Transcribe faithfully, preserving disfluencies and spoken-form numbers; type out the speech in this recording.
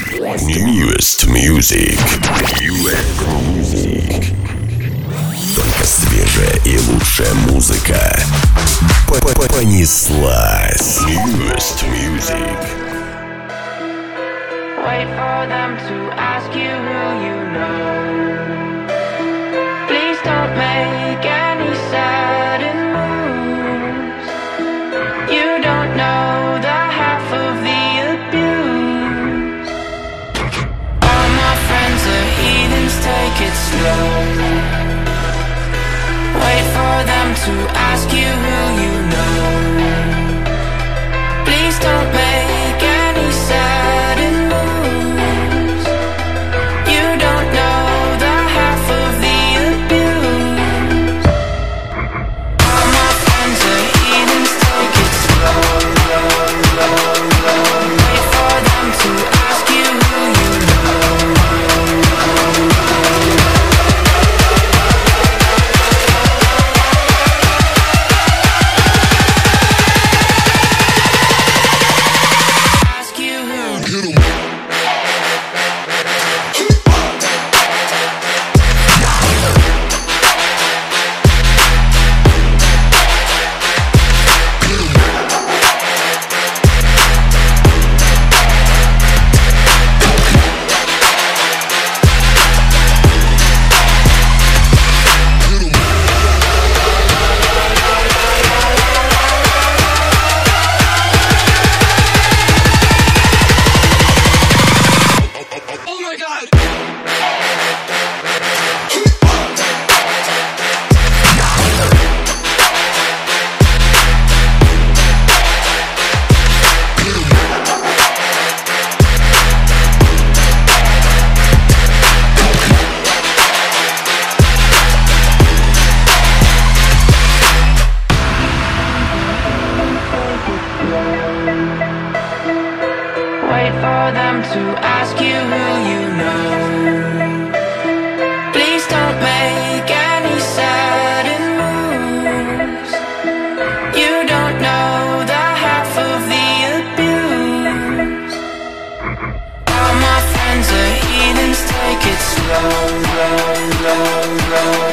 Newest Music. Newest Music. Только свежая и лучшая музыка. Понеслась. Newest Music. Wait for them to ask you who you know. Please don't make any sudden moves. You don't know the half of the abuse. All my friends are heathens, take it slow. Wait for them to ask you who you know. Please don't make any sudden moves. You don't know the half of the abuse. All my friends are heathens, take it slow, slow, slow, slow. Wait for them to ask you who you know. Ask you who. Oh my God! Wait for them to ask you who you know. Please don't make any sudden moves. You don't know the half of the abuse. All my friends are heathens, take it slow, slow, slow, slow.